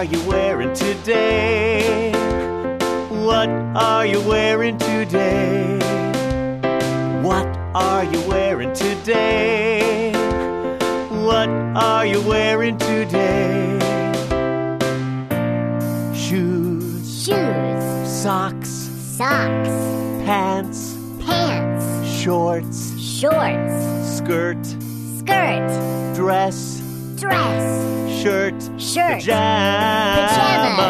are you wearing today? What are you wearing today? What are you wearing today? What are you wearing today? Shoes, socks, pants, shorts, skirt, dress, shirt, pajama.